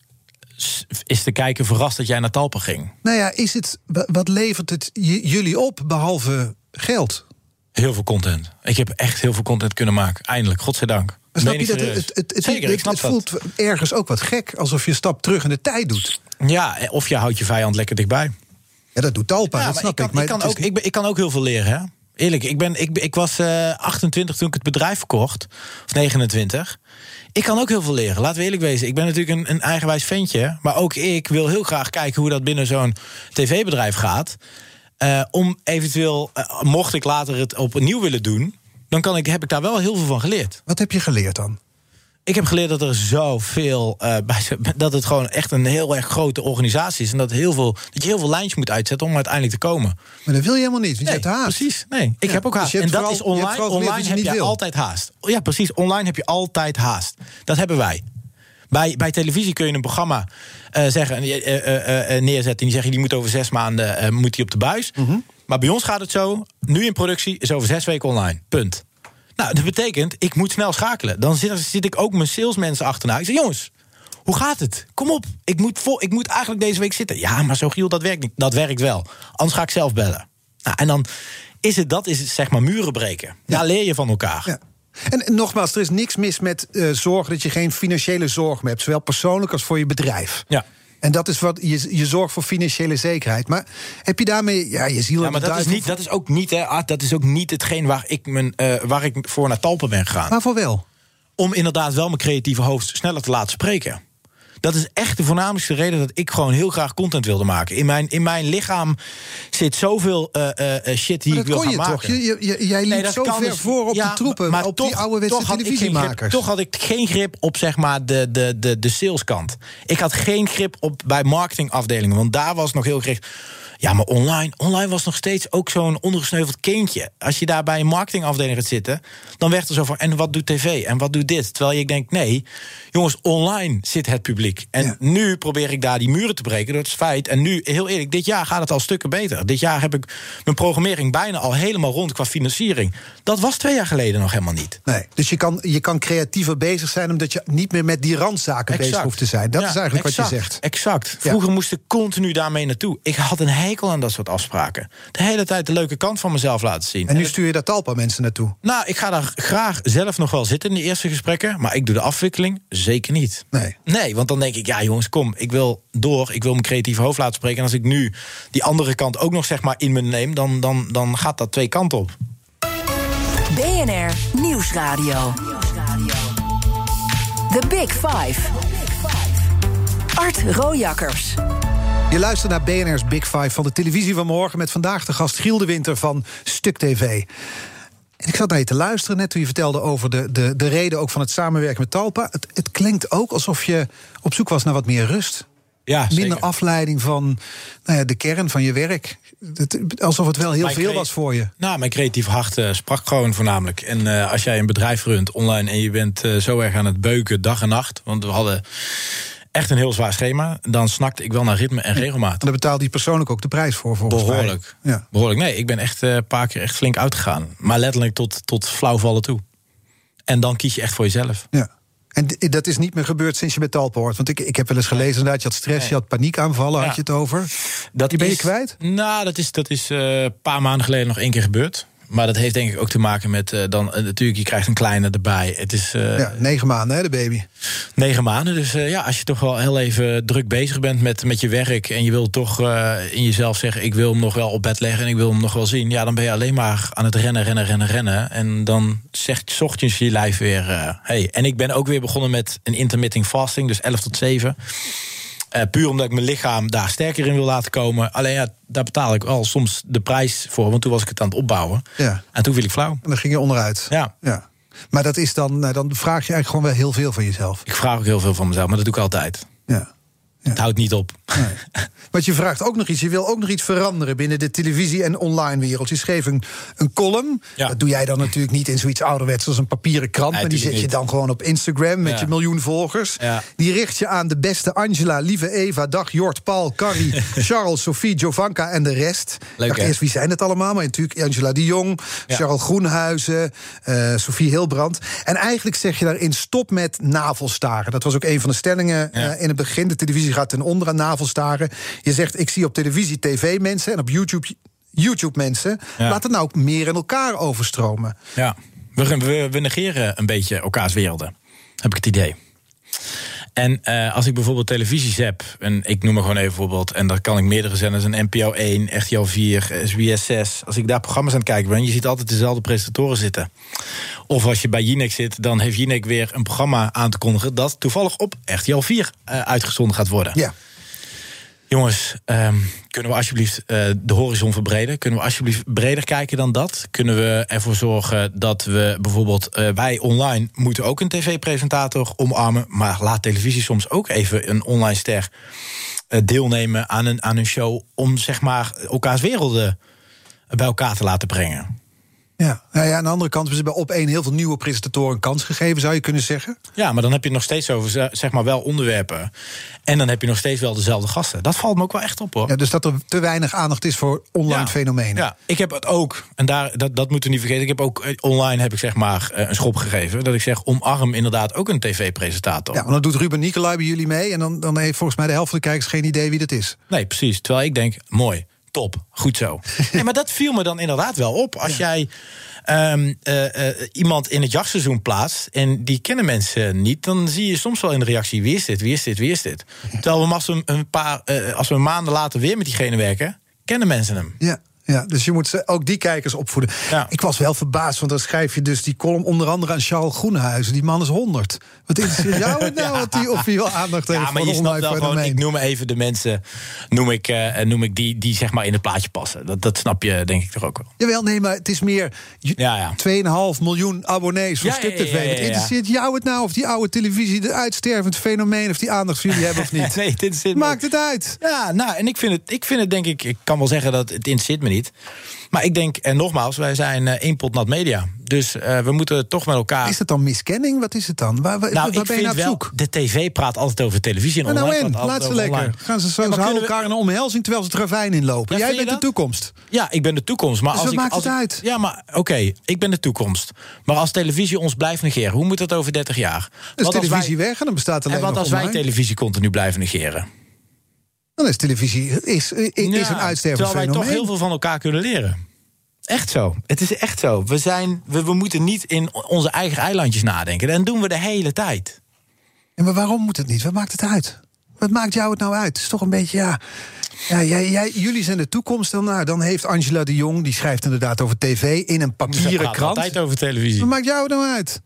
is de kijker verrast dat jij naar Talpa ging? Nou ja, wat levert het jullie op, behalve geld? Heel veel content. Ik heb echt heel veel content kunnen maken. Eindelijk, godzijdank. Maar snap je dat Zeker, ik snap het voelt ergens ook wat gek, alsof je een stap terug in de tijd doet. Ja, of je houdt je vijand lekker dichtbij. Ja, dat doet Talpa, dat snap ik. Ik kan ook heel veel leren, hè? Eerlijk, ik was 28 toen ik het bedrijf verkocht. Of 29. Ik kan ook heel veel leren, laten we eerlijk wezen. Ik ben natuurlijk een eigenwijs ventje. Maar ook ik wil heel graag kijken hoe dat binnen zo'n tv-bedrijf gaat. Om eventueel, mocht ik later het opnieuw willen doen... dan heb ik daar wel heel veel van geleerd. Wat heb je geleerd dan? Ik heb geleerd dat er zoveel dat het gewoon echt een heel erg grote organisatie is. En dat je heel veel lijntjes moet uitzetten om uiteindelijk te komen. Maar dat wil je helemaal niet, want je hebt haast. Precies, nee. Ik heb ook haast. Dus en dat is online. Online heb je altijd haast. Ja, precies. Online heb je altijd haast. Dat hebben wij. Bij televisie kun je een programma neerzetten. En die zeggen, die moet over 6 maanden moet die op de buis. Maar bij ons gaat het zo. Nu in productie is over 6 weken online. Punt. Nou, dat betekent, ik moet snel schakelen. Dan zit ik ook mijn salesmensen achterna. Ik zeg, jongens, hoe gaat het? Kom op, ik moet eigenlijk deze week zitten. Ja, maar zo Giel, dat werkt niet. Dat werkt wel. Anders ga ik zelf bellen. Nou, en dan is het zeg maar muren breken. Daar leer je van elkaar. Ja. En nogmaals, er is niks mis met zorgen dat je geen financiële zorg meer hebt. Zowel persoonlijk als voor je bedrijf. Ja. En dat is wat je zorgt voor financiële zekerheid. Maar heb je daarmee je ziel en maar dat is ook niet, hè, dat is ook niet hetgeen waar ik voor naar Talpa ben gegaan. Waarvoor wel? Om inderdaad wel mijn creatieve hoofd sneller te laten spreken. Dat is echt de voornaamste reden dat ik gewoon heel graag content wilde maken. In mijn lichaam zit zoveel shit die ik wil gaan maken. Toch? Jij liep zo ver voor op de troepen, maar op die ouderwetse televisiemakers. Toch had ik geen grip op zeg maar de saleskant. Ik had geen grip op bij marketingafdelingen, want daar was het nog heel gericht. Ja, maar online was nog steeds ook zo'n ondergesneuveld kindje. Als je daar bij een marketingafdeling gaat zitten, dan werd er zo van, en wat doet tv? En wat doet dit? Terwijl je denkt, nee, jongens, online zit het publiek. En nu probeer ik daar die muren te breken door het feit. En nu, heel eerlijk, dit jaar gaat het al stukken beter. Dit jaar heb ik mijn programmering bijna al helemaal rond qua financiering. Dat was 2 jaar geleden nog helemaal niet. Nee, dus je kan creatiever bezig zijn, omdat je niet meer met die randzaken bezig hoeft te zijn. Dat is eigenlijk wat je zegt. Exact. Vroeger moest ik continu daarmee naartoe. Ik had een hekel aan dat soort afspraken. De hele tijd de leuke kant van mezelf laten zien. En nu stuur je daar Talpa mensen naartoe? Nou, ik ga daar graag zelf nog wel zitten in de eerste gesprekken. Maar ik doe de afwikkeling zeker niet. Nee, want dan denk ik, ja jongens, kom, ik wil mijn creatieve hoofd laten spreken. En als ik nu die andere kant ook nog zeg maar in me neem, dan gaat dat 2 kanten op. BNR Nieuwsradio. The Big Five. Art Rojakkers. Je luistert naar BNR's Big Five van de televisie van morgen, met vandaag de gast Giel de Winter van Stuk TV. En ik zat naar je te luisteren net toen je vertelde over de reden ook van het samenwerken met Talpa. Het klinkt ook alsof je op zoek was naar wat meer rust. Ja, minder zeker. afleiding van de kern van je werk. Alsof het wel heel veel was voor je. Nou, mijn creatief hart sprak gewoon voornamelijk. En als jij een bedrijf runt online en je bent zo erg aan het beuken dag en nacht, want we hadden echt een heel zwaar schema, dan snakte ik wel naar ritme en regelmaat. En daar betaalde je persoonlijk ook de prijs voor, volgens Behoorlijk. mij. Ja. Behoorlijk. Nee, ik ben echt een paar keer echt flink uitgegaan. Maar letterlijk tot flauwvallen toe. En dan kies je echt voor jezelf. Ja. En dat is niet meer gebeurd sinds je bij Talpa hoort. Want ik heb wel eens gelezen, inderdaad, je had stress, je had paniekaanvallen, had je het over. Dat die ben je kwijt? Nou, dat is een paar maanden geleden nog 1 keer gebeurd. Maar dat heeft denk ik ook te maken met natuurlijk, je krijgt een kleine erbij. Het is 9 maanden, hè, de baby. 9 maanden. Dus als je toch wel heel even druk bezig bent met je werk en je wil toch in jezelf zeggen, ik wil hem nog wel op bed leggen en ik wil hem nog wel zien. Ja, dan ben je alleen maar aan het rennen. En dan zegt 's ochtends je lijf weer, hey. En ik ben ook weer begonnen met een intermittent fasting, dus 11 tot 7. Puur omdat ik mijn lichaam daar sterker in wil laten komen. Alleen daar betaal ik al soms de prijs voor. Want toen was ik het aan het opbouwen. Ja. En toen viel ik flauw. En dan ging je onderuit. Ja. Maar dat is dan vraag je eigenlijk gewoon wel heel veel van jezelf. Ik vraag ook heel veel van mezelf, maar dat doe ik altijd. Ja. Het houdt niet op. Nee. Want je vraagt ook nog iets. Je wil ook nog iets veranderen binnen de televisie- en online wereld. Je schreef een column. Ja. Dat doe jij dan natuurlijk niet in zoiets ouderwets als een papieren krant. Nee, maar die zet je niet. dan gewoon op Instagram met Ja. je miljoen volgers. Ja. Die richt je aan de beste Angela, lieve Eva, Dag, Jort, Paul, Carrie, Charles, Sophie, Jovanka en de rest. Leuk, Dacht hè? eerst, wie zijn het allemaal? Maar natuurlijk Angela de Jong, Ja. Charles Groenhuizen, Sophie Hilbrand. En eigenlijk zeg je daarin, stop met navelstaren. Dat was ook een van de stellingen in het begin. De televisie gaat ten onder aan navelstaren. Je zegt, ik zie op televisie tv-mensen en op YouTube-mensen. Ja. Laat het nou ook meer in elkaar overstromen. Ja. We negeren een beetje elkaars werelden. Heb ik het idee. En als ik bijvoorbeeld televisies heb, en ik noem maar gewoon even bijvoorbeeld, en daar kan ik meerdere zenders, een NPO 1, RTL 4, SBS 6. Als ik daar programma's aan het kijken ben, je ziet altijd dezelfde presentatoren zitten. Of als je bij Jinek zit, dan heeft Jinek weer een programma aan te kondigen dat toevallig op RTL 4 uitgezonden gaat worden. Ja. Jongens, kunnen we alsjeblieft de horizon verbreden? Kunnen we alsjeblieft breder kijken dan dat? Kunnen we ervoor zorgen dat we bijvoorbeeld wij online moeten ook een tv-presentator omarmen, maar laat televisie soms ook even een online ster deelnemen aan een show om zeg maar elkaars werelden bij elkaar te laten brengen. Ja. Aan de andere kant hebben ze bij Op1 heel veel nieuwe presentatoren een kans gegeven, zou je kunnen zeggen. Ja, maar dan heb je het nog steeds over zeg maar wel onderwerpen. En dan heb je nog steeds wel dezelfde gasten. Dat valt me ook wel echt op, hoor. Ja, dus dat er te weinig aandacht is voor online fenomenen. Ja, ik heb het ook, en dat moeten we niet vergeten. Ik heb ook online zeg maar een schop gegeven. Dat ik zeg, omarm inderdaad ook een tv-presentator. Ja, want dan doet Ruben Nicolai bij jullie mee. En dan heeft volgens mij de helft van de kijkers geen idee wie dat is. Nee, precies. Terwijl ik denk, mooi, top, goed zo. Nee, maar dat viel me dan inderdaad wel op. Als jij iemand in het jachtseizoen plaatst en die kennen mensen niet, dan zie je soms wel in de reactie, wie is dit, wie is dit, wie is dit? Terwijl als we maanden later weer met diegene werken, kennen mensen hem. Ja, dus je moet ook die kijkers opvoeden. Ja. Ik was wel verbaasd, want dan schrijf je dus die column onder andere aan Charles Groenhuizen. Die man is 100. Wat interesseert jou het nou of hij wel aandacht heeft Ja, maar voor je een snapt online wel gewoon, fenomeen? ik noem even de mensen, noem ik die zeg maar in het plaatje passen. Dat snap je denk ik toch ook wel. Jawel, nee, maar het is meer 2,5 miljoen abonnees voor Stuk TV. Wat interesseert jou het nou of die oude televisie, de uitstervend fenomeen, of die aandacht voor jullie hebben of niet? Nee, dit zit Maakt het uit? Ja, nou, en ik vind het denk ik kan wel zeggen dat het interesseert me niet. Maar ik denk, en nogmaals, wij zijn één pot nat media. Dus we moeten toch met elkaar. Is het dan miskenning? Wat is het dan? Waar ben je naar op zoek? De tv praat altijd over televisie en online. Laat ze lekker. Online. Gaan ze zo houden elkaar in een omhelzing terwijl ze het ravijn inlopen. Ja, Jij vind je bent de dat? toekomst. Ja, ik ben de toekomst. Maar Dus wat maakt het uit? Ja, maar oké, ik ben de toekomst. Maar als televisie ons blijft negeren, hoe moet dat over 30 jaar? Dus Wat als televisie weg en dan bestaat alleen en wat nog als wij online? televisie continu blijven negeren? Dan is televisie is een uitstervend terwijl wij fenomeen. toch heel veel van elkaar kunnen leren. Echt zo. Het is echt zo. We moeten niet in onze eigen eilandjes nadenken. En dat doen we de hele tijd. Ja, maar waarom moet het niet? Wat maakt het uit? Wat maakt jou het nou uit? Het is toch een beetje, jullie zijn de toekomst. Dan heeft Angela de Jong, die schrijft inderdaad over tv in een papieren praat krant. altijd over televisie. Wat maakt jou het nou uit?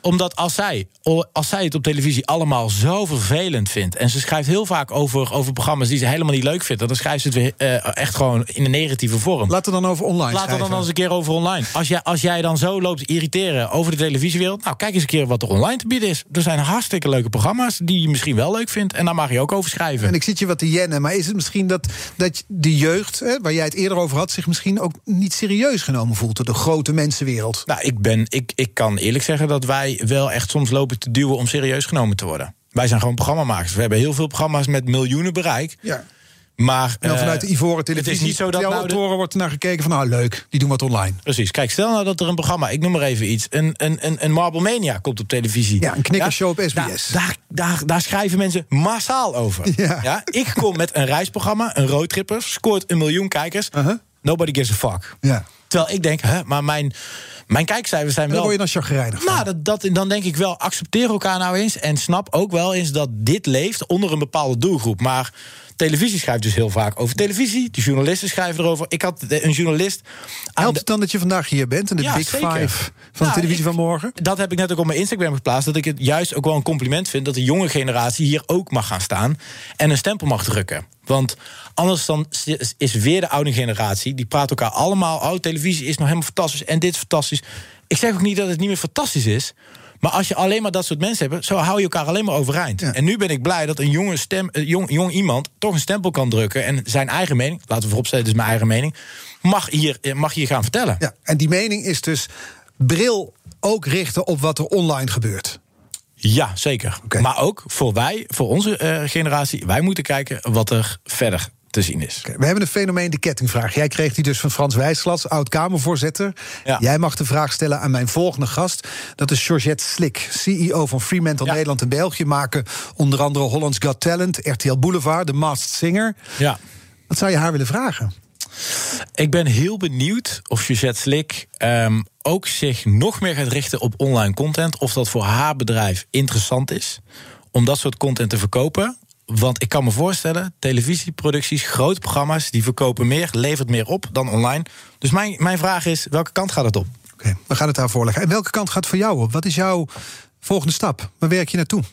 Omdat als zij het op televisie allemaal zo vervelend vindt... en ze schrijft heel vaak over programma's die ze helemaal niet leuk vindt... dan schrijft ze het weer echt gewoon in een negatieve vorm. Laat er dan over online schrijven. Laat er dan eens een keer over online. Als jij dan zo loopt te irriteren over de televisiewereld... nou, kijk eens een keer wat er online te bieden is. Er zijn hartstikke leuke programma's die je misschien wel leuk vindt... en daar mag je ook over schrijven. En ik zit je wat te jennen, maar is het misschien dat de jeugd... Hè, waar jij het eerder over had, zich misschien ook niet serieus genomen voelt... door de grote mensenwereld? Nou, ik kan eerlijk zeggen dat wij wel echt soms lopen te duwen... om serieus genomen te worden. Wij zijn gewoon programmamakers. We hebben heel veel programma's met miljoenen bereik... Ja. Maar vanuit de ivoren televisie, het is niet zo dat jouw toren wordt naar gekeken van leuk, die doen wat online. Precies. Kijk, stel nou dat er een programma, ik noem maar even iets, een Marble Mania komt op televisie. Ja, een knikkershow op SBS. Daar schrijven mensen massaal over. Ja. Ik kom met een reisprogramma, een roadtripper, scoort 1 miljoen kijkers. Nobody gives a fuck. Ja. Terwijl ik denk, maar mijn kijkcijfers zijn wel... Dan word je dan chagrijnig van. Nou, dan denk ik wel, accepteer elkaar nou eens... en snap ook wel eens dat dit leeft onder een bepaalde doelgroep. Maar televisie schrijft dus heel vaak over televisie. De journalisten schrijven erover. Ik had een journalist... Helpt het dan dat je vandaag hier bent en de Big zeker. Five van de televisie van morgen? Dat heb ik net ook op mijn Instagram geplaatst. Dat ik het juist ook wel een compliment vind... dat de jonge generatie hier ook mag gaan staan... en een stempel mag drukken. Want anders dan is weer de oude generatie... die praat elkaar allemaal... televisie is nog helemaal fantastisch en dit is fantastisch. Ik zeg ook niet dat het niet meer fantastisch is... maar als je alleen maar dat soort mensen hebt... zo hou je elkaar alleen maar overeind. Ja. En nu ben ik blij dat een jong iemand... toch een stempel kan drukken en zijn eigen mening... laten we vooropstellen, het is mijn eigen mening... mag hier gaan vertellen. Ja, en die mening is dus... bril ook richten op wat er online gebeurt. Ja, zeker. Okay. Maar ook voor onze generatie... wij moeten kijken wat er verder te zien is. Okay, we hebben een fenomeen, de kettingvraag. Jij kreeg die dus van Frans Wijsglans, oud-Kamervoorzitter. Ja. Jij mag de vraag stellen aan mijn volgende gast. Dat is Georgette Slik, CEO van Fremantle Nederland en België. Maken onder andere Holland's Got Talent, RTL Boulevard, The Masked Singer. Ja. Wat zou je haar willen vragen? Ik ben heel benieuwd of Georgette Slik ook zich nog meer gaat richten op online content. Of dat voor haar bedrijf interessant is om dat soort content te verkopen. Want ik kan me voorstellen, televisieproducties, grote programma's... die verkopen meer, levert meer op dan online. Dus mijn vraag is, welke kant gaat het op? Oké, we gaan het daar voorleggen. En welke kant gaat het voor jou op? Wat is jouw volgende stap? Waar werk je naartoe?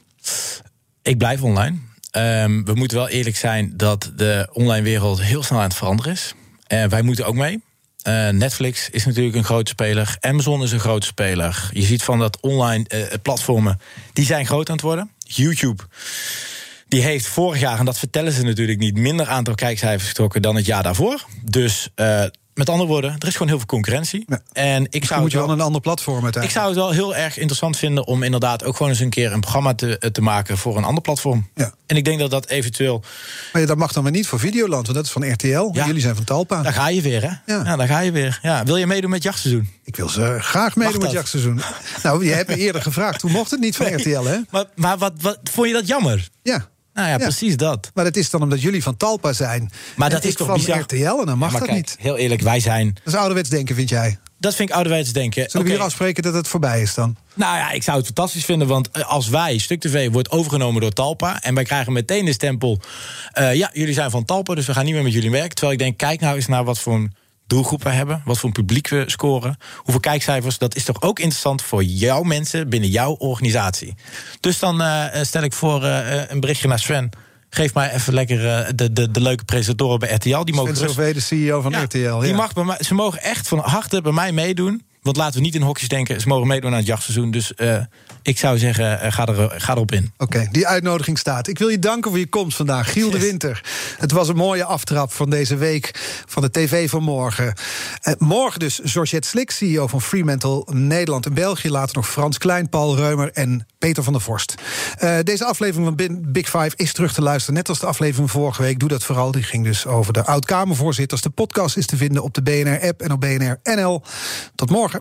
Ik blijf online. We moeten wel eerlijk zijn dat de online wereld heel snel aan het veranderen is. Wij moeten ook mee. Netflix is natuurlijk een grote speler. Amazon is een grote speler. Je ziet van dat online platformen, die zijn groot aan het worden. YouTube... die heeft vorig jaar, en dat vertellen ze natuurlijk niet... minder aantal kijkcijfers getrokken dan het jaar daarvoor. Dus met andere woorden, er is gewoon heel veel concurrentie. Ja. En moet je wel een ander platform uiteindelijk. Ik zou het wel heel erg interessant vinden... om inderdaad ook gewoon eens een keer een programma te maken... voor een ander platform. Ja. En ik denk dat eventueel... Maar dat mag dan maar niet voor Videoland, want dat is van RTL. Ja. Jullie zijn van Talpa. Daar ga je weer, hè? Ja, daar ga je weer. Ja. Wil je meedoen met jachtseizoen? Ik wil ze graag meedoen met jachtseizoen. Nou, je hebt me eerder gevraagd. Toen mocht het niet van RTL, hè? Maar wat vond je dat jammer? Ja. Nou ja, precies dat. Maar dat is dan omdat jullie van Talpa zijn. Maar dat is toch van bizar? RTL en dan mag dat kijk, niet. Heel eerlijk, wij zijn... Dat is ouderwets denken, vind jij? Dat vind ik ouderwets denken. Zullen we hier afspreken dat het voorbij is dan? Nou ja, ik zou het fantastisch vinden, want als wij, Stuk TV, wordt overgenomen door Talpa... en wij krijgen meteen de stempel... jullie zijn van Talpa, dus we gaan niet meer met jullie werken. Terwijl ik denk, kijk nou eens naar wat voor een doelgroep we hebben... wat voor een publiek we scoren, hoeveel kijkcijfers... dat is toch ook interessant voor jouw mensen binnen jouw organisatie. Dus dan stel ik voor een berichtje naar Sven... Geef mij even lekker de leuke presentatoren bij RTL. Die mogen Sven de CEO van RTL. Ja. Die mag ze mogen echt van harte bij mij meedoen. Want laten we niet in hokjes denken. Ze mogen meedoen aan het jachtseizoen. Dus ik zou zeggen, ga erop in. Oké, die uitnodiging staat. Ik wil je danken voor je komst vandaag. Giel de Winter. Het was een mooie aftrap van deze week van de TV van morgen. Morgen dus Georgette Slik, CEO van Fremantle Nederland en België. Later nog Frans Klein, Paul Reumer en Peter van der Vorst. Deze aflevering van Big Five is terug te luisteren. Net als de aflevering van vorige week. Doe dat vooral. Die ging dus over de oud-Kamervoorzitters. De podcast is te vinden op de BNR-app en op BNR NL. Tot morgen.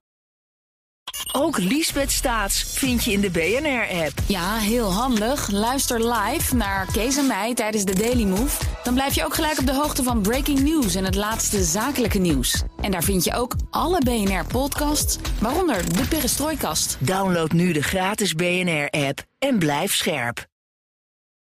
Ook Liesbeth Staats vind je in de BNR-app. Ja, heel handig. Luister live naar Kees en mij tijdens de Daily Move. Dan blijf je ook gelijk op de hoogte van breaking news en het laatste zakelijke nieuws. En daar vind je ook alle BNR-podcasts, waaronder de Perestrooikast. Download nu de gratis BNR-app en blijf scherp.